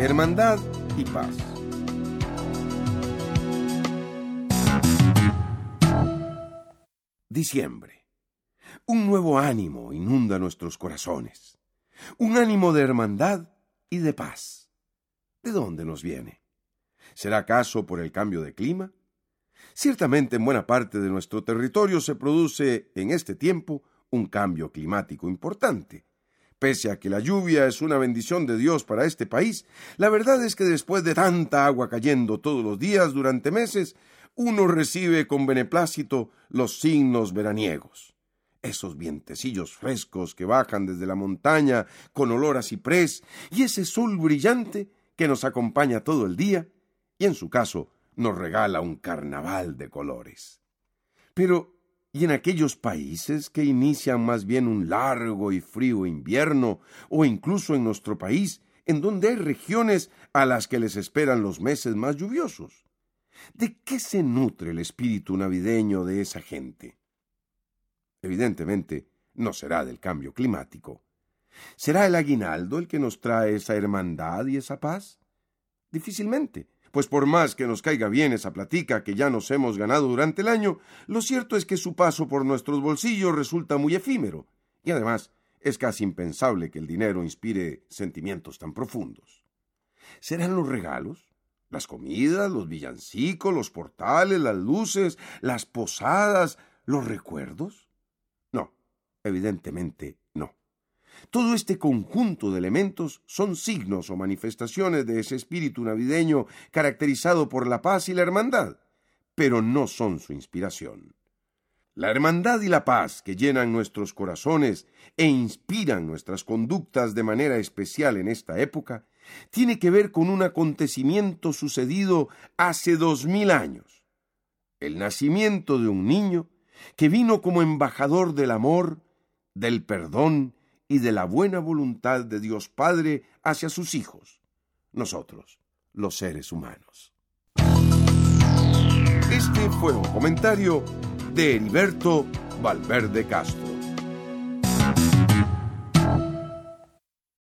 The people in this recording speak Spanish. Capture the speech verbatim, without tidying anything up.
hermandad y paz. Diciembre. Un nuevo ánimo inunda nuestros corazones. Un ánimo de hermandad y de paz. ¿De dónde nos viene? ¿Será acaso por el cambio de clima? Ciertamente en buena parte de nuestro territorio se produce en este tiempo un cambio climático importante. Pese a que la lluvia es una bendición de Dios para este país, la verdad es que después de tanta agua cayendo todos los días durante meses, uno recibe con beneplácito los signos veraniegos. Esos vientecillos frescos que bajan desde la montaña con olor a ciprés y ese sol brillante que nos acompaña todo el día y en su caso nos regala un carnaval de colores. Pero, ¿y en aquellos países que inician más bien un largo y frío invierno, o incluso en nuestro país, en donde hay regiones a las que les esperan los meses más lluviosos? ¿De qué se nutre el espíritu navideño de esa gente? Evidentemente, no será del cambio climático. ¿Será el aguinaldo el que nos trae esa hermandad y esa paz? Difícilmente, pues por más que nos caiga bien esa platica que ya nos hemos ganado durante el año, lo cierto es que su paso por nuestros bolsillos resulta muy efímero, y además es casi impensable que el dinero inspire sentimientos tan profundos. ¿Serán los regalos? ¿Las comidas, los villancicos, los portales, las luces, las posadas, los recuerdos? No, evidentemente no. Todo este conjunto de elementos son signos o manifestaciones de ese espíritu navideño caracterizado por la paz y la hermandad, pero no son su inspiración. La hermandad y la paz que llenan nuestros corazones e inspiran nuestras conductas de manera especial en esta época tiene que ver con un acontecimiento sucedido hace dos mil años. El nacimiento de un niño que vino como embajador del amor, del perdón y de la buena voluntad de Dios Padre hacia sus hijos, nosotros, los seres humanos. Este fue un comentario de Heriberto Valverde Castro.